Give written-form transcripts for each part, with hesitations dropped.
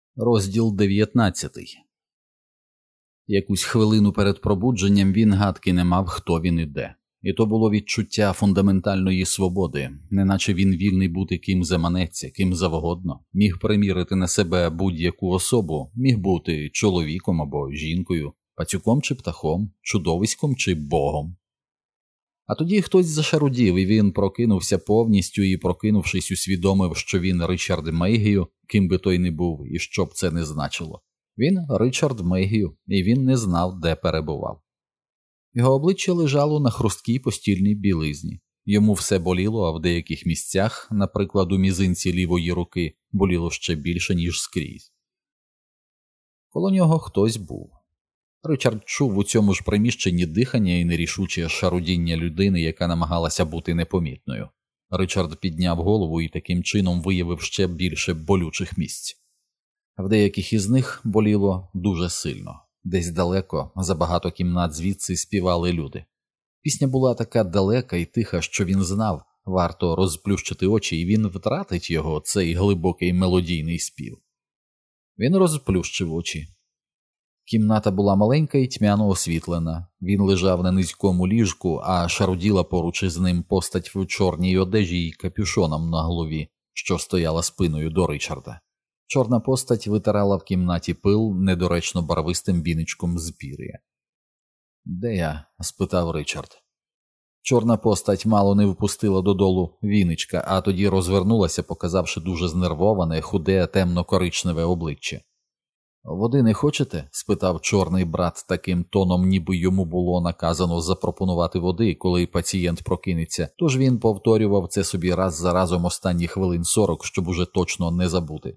Розділ 19. Якусь хвилину перед пробудженням він гадки не мав, хто він і де. І то було відчуття фундаментальної свободи, неначе він вільний бути ким заманеться, ким завгодно, міг примірити на себе будь-яку особу, міг бути чоловіком або жінкою, пацюком чи птахом, чудовиськом чи богом. А тоді хтось зашарудів, і він прокинувся повністю і, прокинувшись, усвідомив, що він Ричард Мейгію, ким би той не був і що б це не значило. Він Ричард Мейгію, і він не знав, де перебував. Його обличчя лежало на хрусткій постільній білизні. Йому все боліло, а в деяких місцях, наприклад, у мізинці лівої руки, боліло ще більше, ніж скрізь. Коло нього хтось був. Ричард чув у цьому ж приміщенні дихання і нерішуче шарудіння людини, яка намагалася бути непомітною. Ричард підняв голову і таким чином виявив ще більше болючих місць. В деяких із них боліло дуже сильно. Десь далеко, за багато кімнат звідси співали люди. Пісня була така далека і тиха, що він знав, варто розплющити очі, і він втратить його, цей глибокий мелодійний спів. Він розплющив очі. Кімната була маленька і тьмяно освітлена. Він лежав на низькому ліжку, а шаруділа поруч із ним постать в чорній одежі й капюшоном на голові, що стояла спиною до Ричарда. Чорна постать витирала в кімнаті пил недоречно барвистим віничком з пір'я. «Де я?» – спитав Ричард. Чорна постать мало не впустила додолу віничка, а тоді розвернулася, показавши дуже знервоване, худе, темно-коричневе обличчя. «Води не хочете?» – спитав чорний брат таким тоном, ніби йому було наказано запропонувати води, коли пацієнт прокинеться, тож він повторював це собі раз за разом останні хвилин 40, щоб уже точно не забути.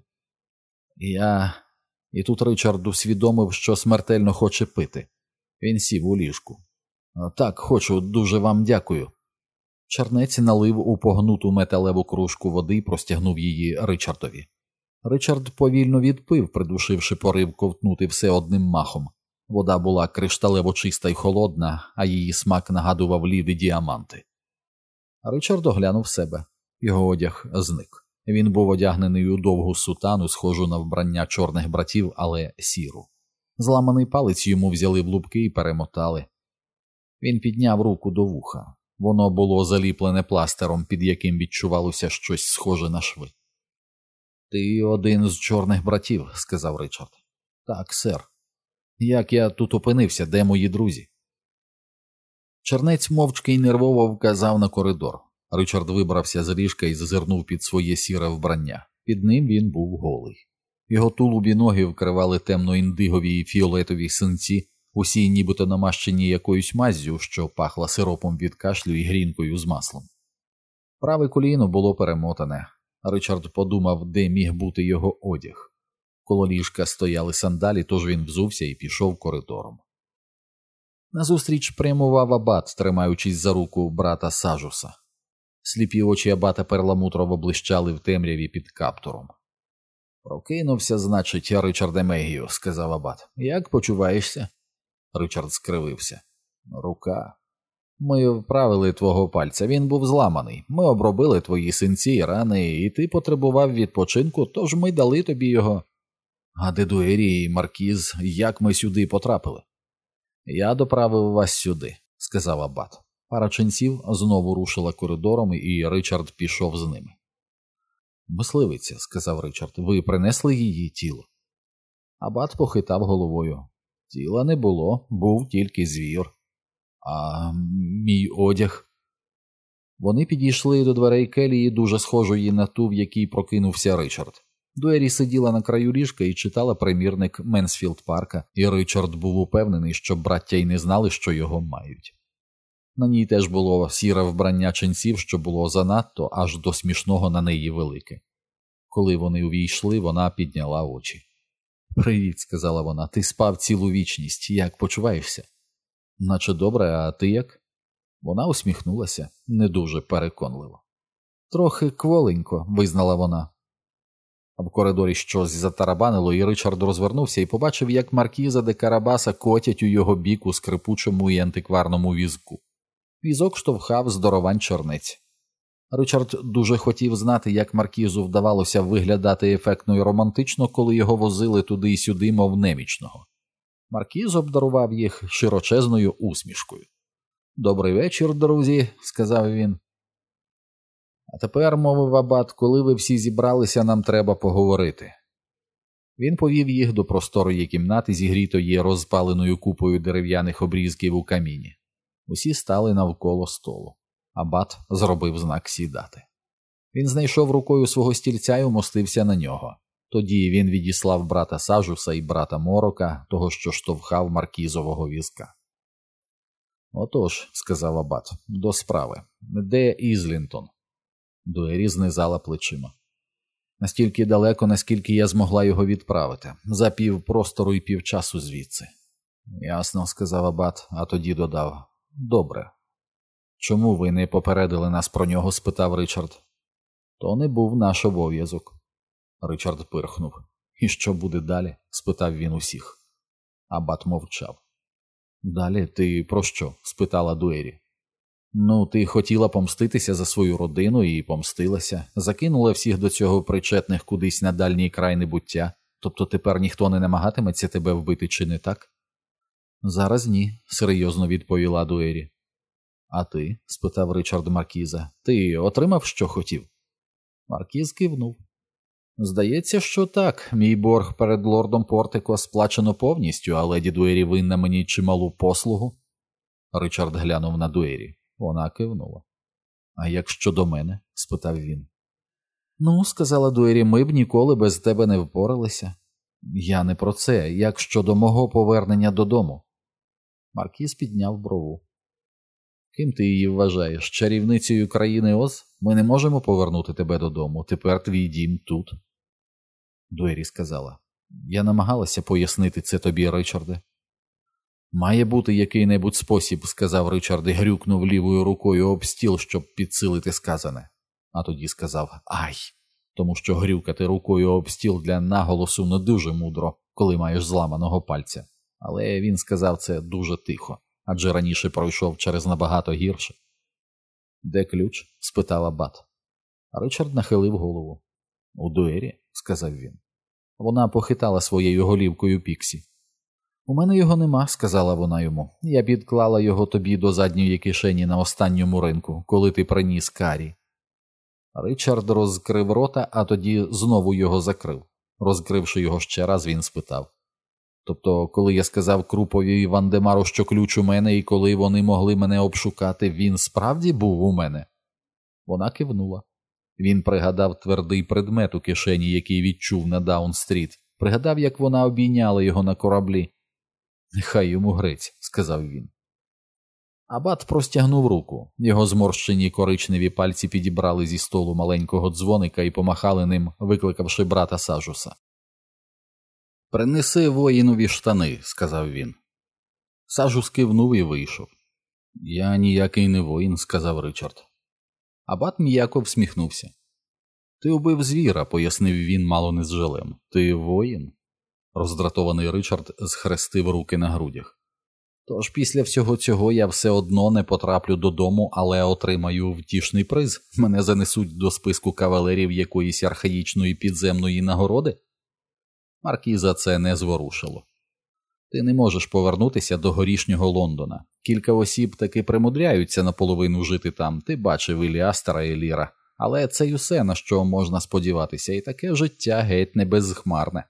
І тут Ричард усвідомив, що смертельно хоче пити. Він сів у ліжку. «Так, хочу, дуже вам дякую». Чернець налив у погнуту металеву кружку води і простягнув її Ричардові. Ричард повільно відпив, придушивши порив ковтнути все одним махом. Вода була кришталево чиста й холодна, а її смак нагадував лід і діаманти. Ричард оглянув себе. Його одяг зник. Він був одягнений у довгу сутану, схожу на вбрання чорних братів, але сіру. Зламаний палець йому взяли в лупки і перемотали. Він підняв руку до вуха. Воно було заліплене пластером, під яким відчувалося щось схоже на шви. «Ти один з чорних братів», – сказав Ричард. «Так, сер. Як я тут опинився, де мої друзі?» Чернець мовчки й нервово вказав на коридор. Ричард вибрався з ліжка і зазирнув під своє сіре вбрання. Під ним він був голий. Його тулубі ноги вкривали темно-індигові і фіолетові синці, усі нібито намащені якоюсь маззю, що пахла сиропом від кашлю і грінкою з маслом. Праве коліно було перемотане. Ричард подумав, де міг бути його одяг. Коло ліжка стояли сандалі, тож він взувся і пішов коридором. Назустріч прямував абат, тримаючись за руку брата Сажуса. Сліпі очі абата перламутрово блищали в темряві під каптуром. «Прокинувся, значить, Ричарде Мейгію», – сказав абат. «Як почуваєшся?» Ричард скривився. «Рука. Ми вправили твого пальця, він був зламаний. Ми обробили твої синці і рани, і ти потребував відпочинку, тож ми дали тобі його». «А де Дуері і Маркіз, як ми сюди потрапили?» «Я доправив вас сюди», – сказав абат. Пара ченців знову рушила коридором, і Ричард пішов з ними. «Мисливиця», – сказав Ричард, – «ви принесли її тіло?» Абат похитав головою. «Тіла не було, був тільки звір». «А мій одяг?» Вони підійшли до дверей келії, дуже схожої на ту, в якій прокинувся Ричард. Дуері сиділа на краю ліжка і читала примірник Менсфілд Парка, і Ричард був упевнений, що браття й не знали, що його мають. На ній теж було сіре вбрання ченців, що було занадто, аж до смішного на неї велике. Коли вони увійшли, вона підняла очі. «Привіт», – сказала вона, – «ти спав цілу вічність, як почуваєшся?» «Наче добре, а ти як?» Вона усміхнулася, не дуже переконливо. «Трохи кволенько», – визнала вона. В коридорі щось затарабанило, і Ричард розвернувся і побачив, як Маркіза де Карабаса котять у його бік у скрипучому і антикварному візку. Візок штовхав здоровань чорнець. Ричард дуже хотів знати, як маркізу вдавалося виглядати ефектно і романтично, коли його возили туди й сюди, мов немічного. Маркіз обдарував їх широчезною усмішкою. «Добрий вечір, друзі», – сказав він. «А тепер, – мовив абат, – коли ви всі зібралися, нам треба поговорити». Він повів їх до просторої кімнати, зігрітої розпаленою купою дерев'яних обрізків у каміні. Усі стали навколо столу. Абат зробив знак сідати. Він знайшов рукою свого стільця і умостився на нього. Тоді він відіслав брата Сажуса і брата Морока, того, що штовхав маркізового візка. «Отож», – сказав абат, – «до справи. Де Ізлінтон?» Дуері знизала плечима. «Настільки далеко, наскільки я змогла його відправити. За півпростору і півчасу звідси». «Ясно», – сказав абат, а тоді додав. «Добре». «Чому ви не попередили нас про нього?» – спитав Ричард. «То не був наш обов'язок». Ричард пирхнув. «І що буде далі?» – спитав він усіх. Абат мовчав. «Далі ти про що?» – спитала Дуері. «Ну, ти хотіла помститися за свою родину і помстилася, закинула всіх до цього причетних кудись на дальній край небуття, тобто тепер ніхто не намагатиметься тебе вбити, чи не так?» «Зараз ні», – серйозно відповіла Дуері. «А ти?» – спитав Ричард маркіза. «Ти отримав, що хотів?» Маркіз кивнув. «Здається, що так. Мій борг перед лордом Портико сплачено повністю, а леді Дуері винна мені чималу послугу». Ричард глянув на Дуері. Вона кивнула. «А як щодо мене?» – спитав він. «Ну, – сказала Дуері, – ми б ніколи без тебе не впоралися». «Я не про це. Як щодо мого повернення додому?» Маркіз підняв брову. «Ким ти її вважаєш? Чарівницею країни Оз? Ми не можемо повернути тебе додому. Тепер твій дім тут». Дуері сказала. «Я намагалася пояснити це тобі, Ричарде». «Має бути який-небудь спосіб», – сказав Ричард і грюкнув лівою рукою об стіл, щоб підсилити сказане. А тоді сказав «Ай!», тому що грюкати рукою об стіл для наголосу не дуже мудро, коли маєш зламаного пальця. Але він сказав це дуже тихо, адже раніше пройшов через набагато гірше. «Де ключ?» – спитав абат. Ричард нахилив голову. «У Дуері», – сказав він. Вона похитала своєю голівкою Піксі. «У мене його нема», – сказала вона йому. «Я підклала його тобі до задньої кишені на останньому ринку, коли ти приніс карі». Ричард розкрив рота, а тоді знову його закрив. Розкривши його ще раз, він спитав. «Тобто, коли я сказав Крупові і Вандемару, що ключ у мене, і коли вони могли мене обшукати, він справді був у мене?» Вона кивнула. Він пригадав твердий предмет у кишені, який відчув на Даун-стріт. Пригадав, як вона обійняла його на кораблі. «Хай йому грець», – сказав він. Абат простягнув руку. Його зморщені коричневі пальці підібрали зі столу маленького дзвоника і помахали ним, викликавши брата Сажуса. «Принеси воїнові штани», – сказав він. Сажус кивнув і вийшов. «Я ніякий не воїн», – сказав Ричард. Абат м'яко всміхнувся. «Ти убив звіра», – пояснив він мало не з жалем. «Ти воїн?» Роздратований Ричард схрестив руки на грудях. «Тож після всього цього я все одно не потраплю додому, але отримаю втішний приз. Мене занесуть до списку кавалерів якоїсь архаїчної підземної нагороди?» Маркіза це не зворушило. «Ти не можеш повернутися до горішнього Лондона. Кілька осіб таки примудряються наполовину жити там. Ти бачив Іліастера і Ліра. Але це й усе, на що можна сподіватися, і таке життя геть не безхмарне».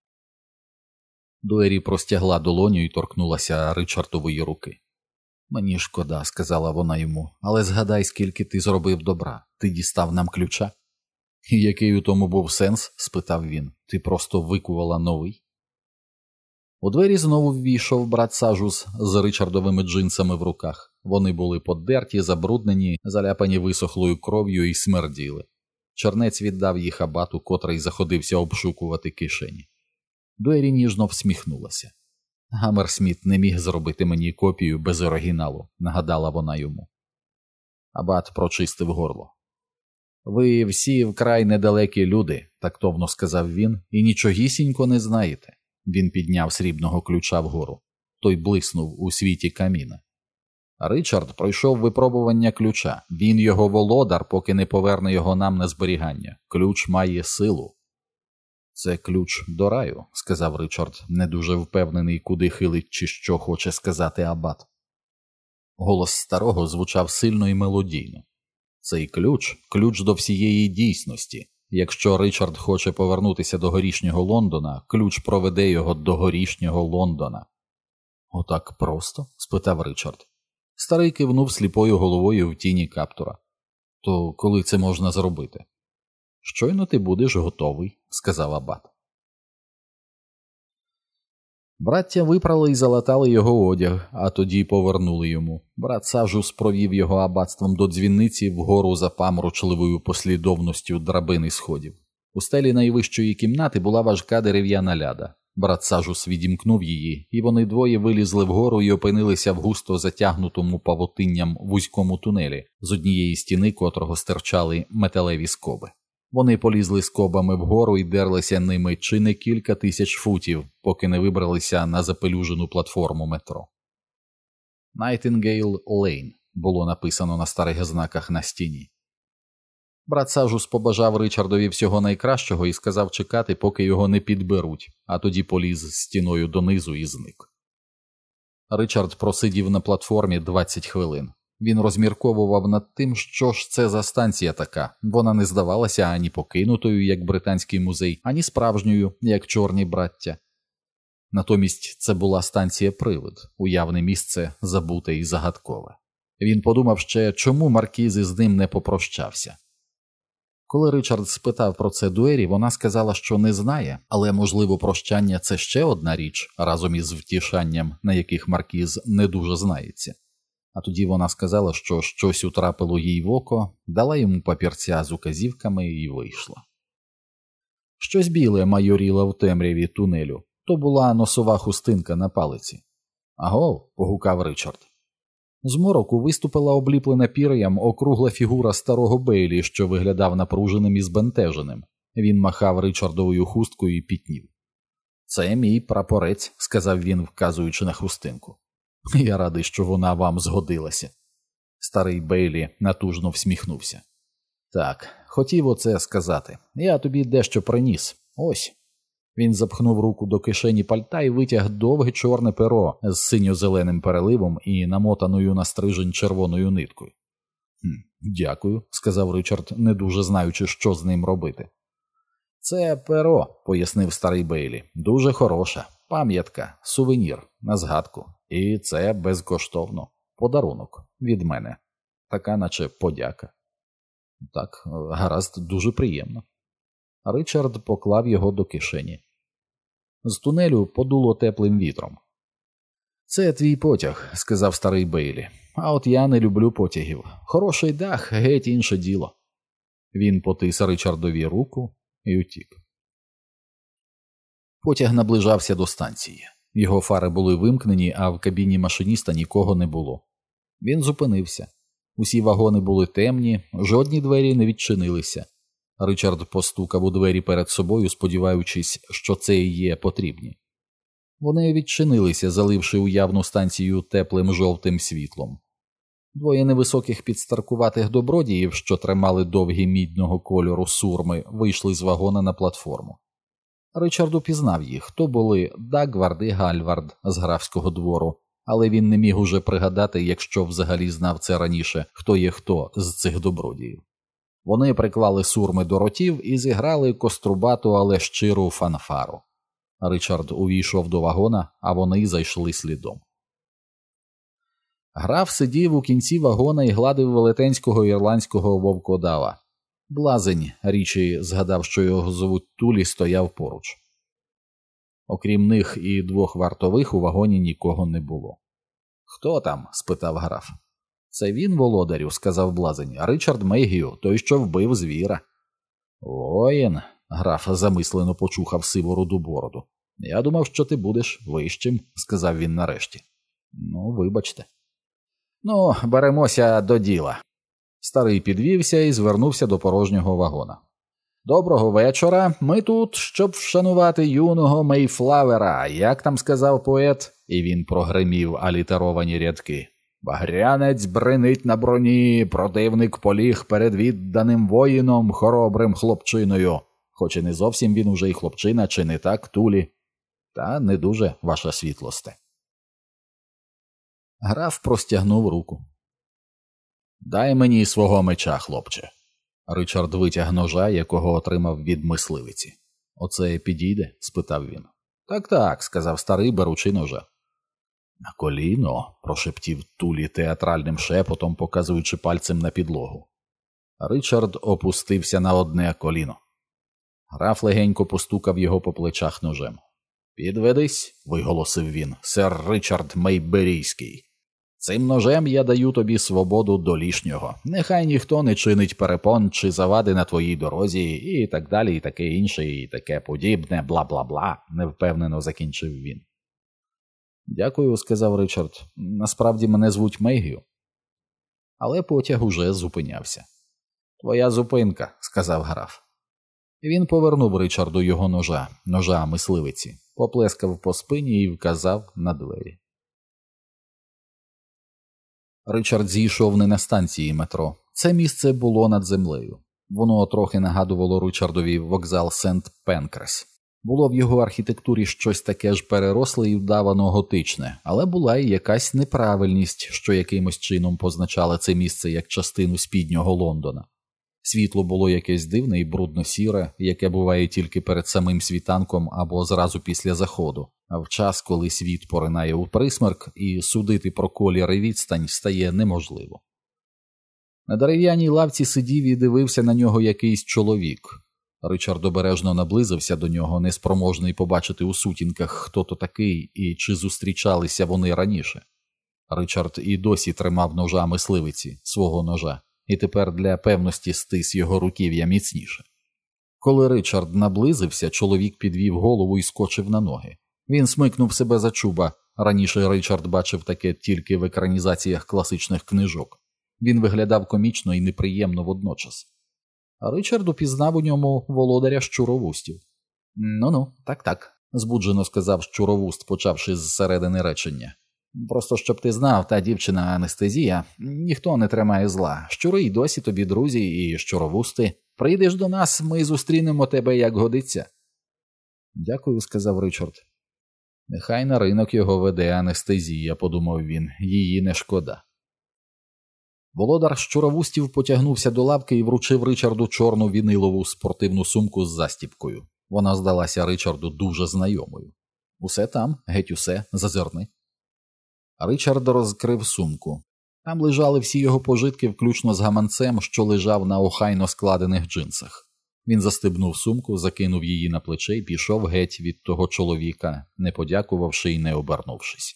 Дуері простягла долоню і торкнулася Ричардової руки. «Мені шкода», – сказала вона йому, – «але згадай, скільки ти зробив добра. Ти дістав нам ключа». «І який у тому був сенс?» – спитав він. «Ти просто викувала новий». У двері знову ввійшов брат Сажус з Ричардовими джинсами в руках. Вони були подерті, забруднені, заляпані висохлою кров'ю і смерділи. Чернець віддав їх абату, котрий заходився обшукувати кишені. Дуері ніжно всміхнулася. «Гаммерсміт не міг зробити мені копію без оригіналу», – нагадала вона йому. Абат прочистив горло. «Ви всі вкрай недалекі люди», – тактовно сказав він, – «і нічогісінько не знаєте». Він підняв срібного ключа вгору. Той блиснув у світі каміна. Ричард пройшов випробування ключа. Він його володар, поки не поверне його нам на зберігання. Ключ має силу. «Це ключ до раю», – сказав Ричард, не дуже впевнений, куди хилить чи що хоче сказати абат. Голос старого звучав сильно і мелодійно. «Цей ключ до всієї дійсності. Якщо Ричард хоче повернутися до горішнього Лондона, ключ проведе його до горішнього Лондона». «Отак просто?» – спитав Ричард. Старий кивнув сліпою головою в тіні каптура. «То коли це можна зробити?» «Щойно ти будеш готовий», – сказав абат. Браття випрали і залатали його одяг, а тоді повернули йому. Брат Сажус провів його абатством до дзвіниці вгору за паморочливою послідовністю драбини сходів. У стелі найвищої кімнати була важка дерев'яна ляда. Брат Сажус відімкнув її, і вони двоє вилізли вгору і опинилися в густо затягнутому павутинням вузькому тунелі, з однієї стіни котрого стирчали металеві скоби. Вони полізли скобами вгору і дерлися ними чи не кілька тисяч футів, поки не вибралися на запелюжену платформу метро. «Найтінгейл Лейн» було написано на старих знаках на стіні. Брат Сажус побажав Ричардові всього найкращого і сказав чекати, поки його не підберуть, а тоді поліз стіною донизу і зник. Ричард просидів на платформі 20 хвилин. Він розмірковував над тим, що ж це за станція така. Вона не здавалася ані покинутою, як Британський музей, ані справжньою, як Чорні браття. Натомість це була станція-привид, уявне місце забуте і загадкове. Він подумав ще, чому маркіз із ним не попрощався. Коли Ричард спитав про це Дуері, вона сказала, що не знає, але, можливо, прощання – це ще одна річ, разом із втішанням, на яких маркіз не дуже знається. А тоді вона сказала, що щось утрапило їй в око, дала йому папірця з указівками і вийшла. Щось біле майоріло в темряві тунелю. То була носова хустинка на палиці. «Агов!» – погукав Ричард. З мороку виступила обліплена пір'ям округла фігура старого Бейлі, що виглядав напруженим і збентеженим. Він махав Ричардовою хусткою і пітнів. «Це мій прапорець», – сказав він, вказуючи на хустинку. «Я радий, що вона вам згодилася». Старий Бейлі натужно всміхнувся. «Так, хотів оце сказати. Я тобі дещо приніс. Ось». Він запхнув руку до кишені пальта і витяг довге чорне перо з синьо-зеленим переливом і намотаною на стрижень червоною ниткою. «Дякую», – сказав Ричард, не дуже знаючи, що з ним робити. «Це перо», – пояснив старий Бейлі. «Дуже хороша. Пам'ятка, сувенір, на згадку. І це безкоштовно. Подарунок від мене. Така наче подяка». «Так, гаразд, дуже приємно». Ричард поклав його до кишені. З тунелю подуло теплим вітром. «Це твій потяг», – сказав старий Бейлі. «А от я не люблю потягів. Хороший дах – геть інше діло». Він потис Ричардові руку і утік. Потяг наближався до станції. Його фари були вимкнені, а в кабіні машиніста нікого не було. Він зупинився. Усі вагони були темні, жодні двері не відчинилися. Ричард постукав у двері перед собою, сподіваючись, що це і є потрібні. Вони відчинилися, заливши уявну станцію теплим жовтим світлом. Двоє невисоких підстаркуватих добродіїв, що тримали довгі мідного кольору сурми, вийшли з вагона на платформу. Ричард упізнав їх. То були Дагвард і Гальвард з графського двору, але він не міг уже пригадати, якщо взагалі знав це раніше, хто є хто з цих добродіїв. Вони приклали сурми до ротів і зіграли кострубату, але щиру фанфару. Ричард увійшов до вагона, а вони зайшли слідом. Граф сидів у кінці вагона і гладив велетенського ірландського вовкодава. Блазень, річі згадав, що його звуть Тулі, стояв поруч. Окрім них і двох вартових у вагоні нікого не було. «Хто там?» – спитав граф. «Це він, володарю», – сказав Блазень, – «а Ричард Мейгію, той, що вбив звіра». «Воїн», – граф замислено почухав сиворуду бороду. «Я думав, що ти будеш вищим», – сказав він нарешті. «Ну, вибачте». «Ну, беремося до діла». Старий підвівся і звернувся до порожнього вагона. «Доброго вечора. Ми тут, щоб вшанувати юного Мейфлавера, як там сказав поет?» І він прогримів алітеровані рядки. Багрянець бренить на броні, противник поліг перед відданим воїном, хоробрим хлопчиною. Хоч і не зовсім він уже й хлопчина, чи не так, Тулі? Та не дуже, ваша світлосте. Граф простягнув руку. Дай мені свого меча, хлопче. Ричард витяг ножа, якого отримав від мисливиці. Оце підійде? Спитав він. Так, сказав старий, беручи ножа. На коліно, прошептів Тулі театральним шепотом, показуючи пальцем на підлогу. Ричард опустився на одне коліно. Граф легенько постукав його по плечах ножем. Підведись, виголосив він, сер Ричард Мейберійський. Цим ножем я даю тобі свободу до лішнього. Нехай ніхто не чинить перепон чи завади на твоїй дорозі, і так далі, і таке інше, і таке подібне, бла-бла-бла, невпевнено закінчив він. Дякую, сказав Ричард. Насправді мене звуть Мейгію. Але потяг уже зупинявся. Твоя зупинка, сказав граф. Він повернув Ричарду його ножа мисливиці, поплескав по спині і вказав на двері. Ричард зійшов не на станції метро. Це місце було над землею. Воно трохи нагадувало Ричардові вокзал Сент-Пенкрес. Було в його архітектурі щось таке ж переросле і вдавано готичне, але була і якась неправильність, що якимось чином позначала це місце як частину спіднього Лондона. Світло було якесь дивне і брудно-сіре, яке буває тільки перед самим світанком або зразу після заходу, а в час, коли світ поринає у присмерк, і судити про колір і відстань стає неможливо. На дерев'яній лавці сидів і дивився на нього якийсь чоловік. Ричард обережно наблизився до нього, неспроможний побачити у сутінках, хто то такий і чи зустрічалися вони раніше. Ричард і досі тримав ножа мисливиці, свого ножа, і тепер для певності стис його руків'я міцніше. Коли Ричард наблизився, чоловік підвів голову і скочив на ноги. Він смикнув себе за чуба. Раніше Ричард бачив таке тільки в екранізаціях класичних книжок. Він виглядав комічно і неприємно водночас. А Ричард упізнав у ньому володаря щуровустів. «Ну-ну, так», – збуджено сказав щуровуст, почавши з середини речення. «Просто щоб ти знав, та дівчина Анестезія, ніхто не тримає зла. Щури й досі тобі друзі і щуровусти. Прийдеш до нас, ми зустрінемо тебе як годиться». «Дякую», – сказав Ричард. «Нехай на ринок його веде Анестезія», – подумав він, – «її не шкода». Володар щуровустів потягнувся до лавки і вручив Ричарду чорну вінилову спортивну сумку з застіпкою. Вона здалася Ричарду дуже знайомою. «Усе там, геть усе, зазирни». Ричард розкрив сумку. Там лежали всі його пожитки, включно з гаманцем, що лежав на охайно складених джинсах. Він застебнув сумку, закинув її на плече і пішов геть від того чоловіка, не подякувавши і не обернувшись.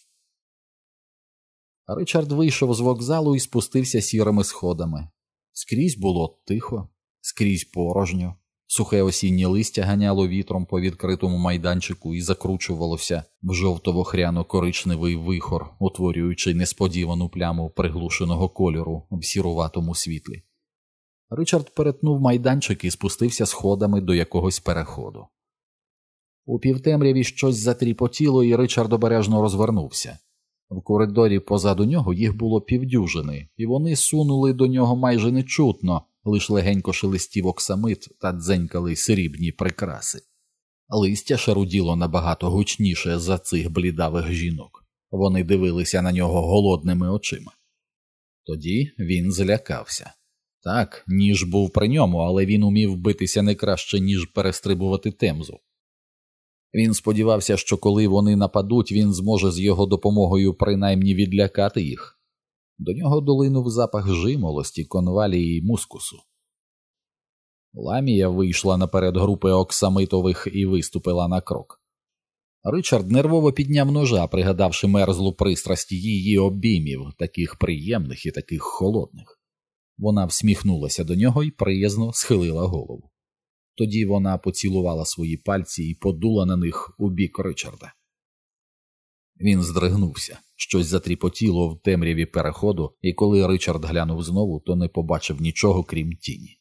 Ричард вийшов з вокзалу і спустився сірими сходами. Скрізь було тихо, скрізь порожньо. Сухе осіннє листя ганяло вітром по відкритому майданчику і закручувалося в жовто-вохряно-коричневий вихор, утворюючи несподівану пляму приглушеного кольору в сіруватому світлі. Ричард перетнув майданчик і спустився сходами до якогось переходу. У півтемряві щось затріпотіло, і Ричард обережно розвернувся. В коридорі позаду нього їх було півдюжини, і вони сунули до нього майже нечутно, лиш легенько шелестів оксамит та дзенькали срібні прикраси. Листя шаруділо набагато гучніше за цих блідавих жінок. Вони дивилися на нього голодними очима. Тоді він злякався. Так, ніж був при ньому, але він умів битися не краще, ніж перестрибувати Темзу. Він сподівався, що коли вони нападуть, він зможе з його допомогою принаймні відлякати їх. До нього долинув запах жимолості, конвалії й мускусу. Ламія вийшла наперед групи оксамитових і виступила на крок. Ричард нервово підняв ножа, пригадавши мерзлу пристрасть її обіймів, таких приємних і таких холодних. Вона всміхнулася до нього і приязно схилила голову. Тоді вона поцілувала свої пальці і подула на них у бік Ричарда. Він здригнувся, щось затріпотіло в темряві переходу, і коли Ричард глянув знову, то не побачив нічого, крім тіні.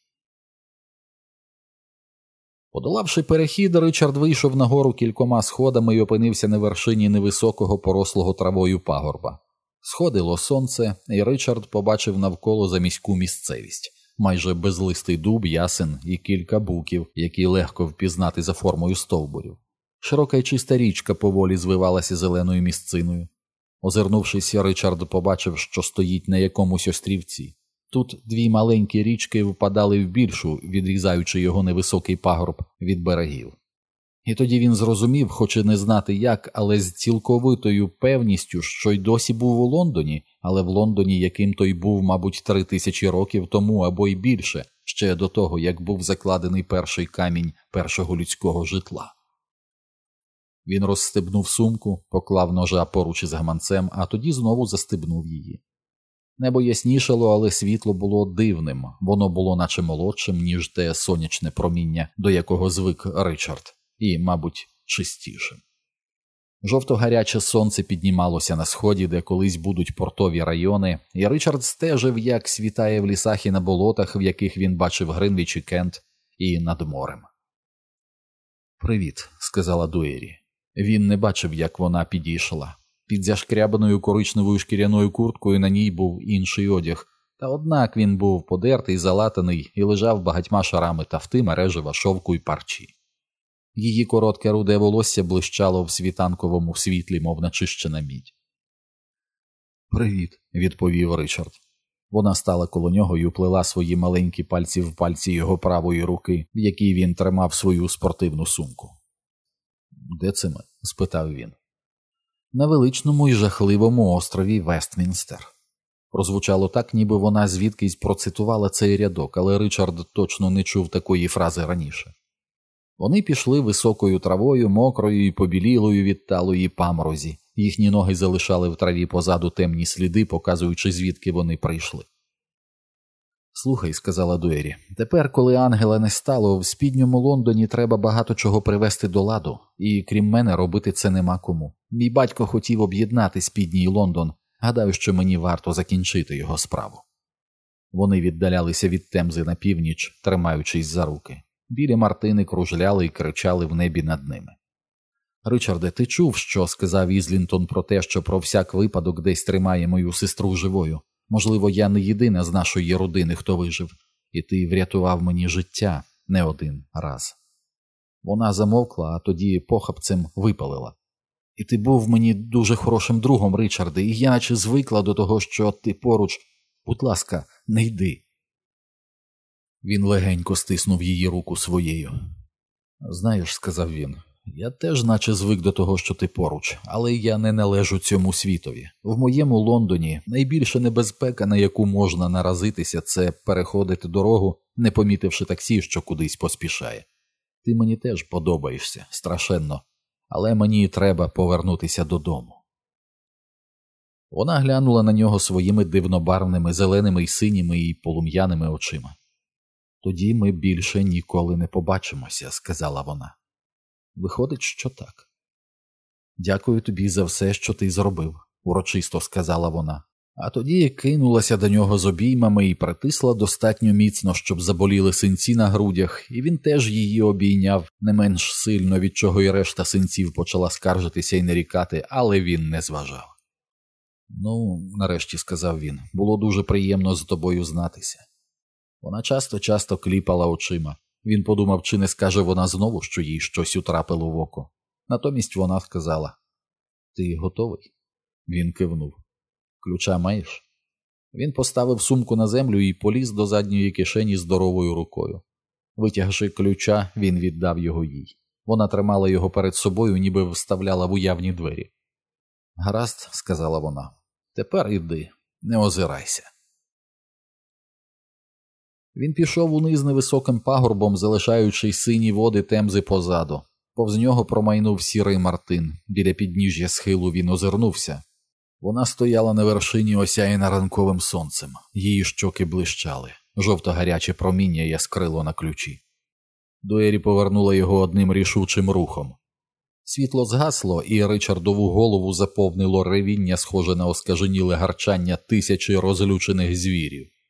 Подолавши перехід, Ричард вийшов нагору кількома сходами і опинився на вершині невисокого порослого травою пагорба. Сходило сонце, і Ричард побачив навколо заміську місцевість. Майже безлистий дуб, ясен і кілька буків, які легко впізнати за формою стовбурів. Широка й чиста річка поволі звивалася зеленою місциною. Озирнувшись, Ричард побачив, що стоїть на якомусь острівці. Тут дві маленькі річки впадали в більшу, відрізаючи його невисокий пагорб від берегів. І тоді він зрозумів, хоч і не знати як, але з цілковитою певністю, що й досі був у Лондоні, але в Лондоні, яким той був, мабуть, 3000 років тому або й більше, ще до того, як був закладений перший камінь першого людського житла. Він розстебнув сумку, поклав ножа поруч із гаманцем, а тоді знову застебнув її. Небо яснішало, але світло було дивним, воно було наче молодшим, ніж те сонячне проміння, до якого звик Ричард, і, мабуть, чистішим. Жовто-гаряче сонце піднімалося на сході, де колись будуть портові райони, і Ричард стежив, як світає в лісах і на болотах, в яких він бачив Гринвіч і Кент, і над морем. «Привіт», – сказала Дуері. Він не бачив, як вона підійшла. Під зашкрябаною коричневою шкіряною курткою на ній був інший одяг, та однак він був подертий, залатаний і лежав багатьма шарами тафти, мережева, шовку й парчі. Її коротке руде волосся блищало в світанковому світлі, мов начищена мідь. «Привіт», – відповів Ричард. Вона стала коло нього й уплела свої маленькі пальці в пальці його правої руки, в якій він тримав свою спортивну сумку. «Де це ми?» – спитав він. «На величному і жахливому острові Вестмінстер». Прозвучало так, ніби вона звідкись процитувала цей рядок, але Ричард точно не чув такої фрази раніше. Вони пішли високою травою, мокрою і побілілою від талої паморозі. Їхні ноги залишали в траві позаду темні сліди, показуючи, звідки вони прийшли. «Слухай», – сказала Дуері, – «тепер, коли ангела не стало, в спідньому Лондоні треба багато чого привести до ладу, і крім мене робити це нема кому. Мій батько хотів об'єднати спідній Лондон, гадаю, що мені варто закінчити його справу». Вони віддалялися від Темзи на північ, тримаючись за руки. Білі мартини кружляли і кричали в небі над ними. «Ричарде, ти чув, що сказав Ізлінтон про те, що про всяк випадок десь тримає мою сестру живою? Можливо, я не єдина з нашої родини, хто вижив, і ти врятував мені життя не один раз». Вона замовкла, а тоді похапцем випалила. «І ти був мені дуже хорошим другом, Ричарде, і я наче звикла до того, що ти поруч. Будь ласка, не йди». Він легенько стиснув її руку своєю. «Знаєш», – сказав він, – «я теж наче звик до того, що ти поруч, але я не належу цьому світові. В моєму Лондоні найбільша небезпека, на яку можна наразитися, це переходити дорогу, не помітивши таксі, що кудись поспішає. Ти мені теж подобаєшся, страшенно, але мені треба повернутися додому». Вона глянула на нього своїми дивнобарвними зеленими й синіми й полум'яними очима. «Тоді ми більше ніколи не побачимося», – сказала вона. «Виходить, що так». «Дякую тобі за все, що ти зробив», – урочисто сказала вона. А тоді кинулася до нього з обіймами і притисла достатньо міцно, щоб заболіли синці на грудях, і він теж її обійняв не менш сильно, від чого й решта синців почала скаржитися і нарікати, але він не зважав. «Ну, нарешті», – сказав він, – «було дуже приємно з тобою знатися». Вона часто-часто кліпала очима. Він подумав, чи не скаже вона знову, що їй щось утрапило в око. Натомість вона сказала: «Ти готовий?» Він кивнув. «Ключа маєш?» Він поставив сумку на землю і поліз до задньої кишені здоровою рукою. Витягши ключа, він віддав його їй. Вона тримала його перед собою, ніби вставляла в уявні двері. «Гаразд», – сказала вона, – «тепер іди, не озирайся». Він пішов униз невисоким пагорбом, залишаючи сині води Темзи позаду. Повз нього промайнув сірий мартин. Біля підніжжя схилу він озирнувся. Вона стояла на вершині, осяяна ранковим сонцем. Її щоки блищали. Жовто-гаряче проміння яскрило на ключі. Дуері повернула його одним рішучим рухом. Світло згасло, і Ричардову голову заповнило ревіння, схоже на оскаженіле гарчання тисячі розлючених звірів.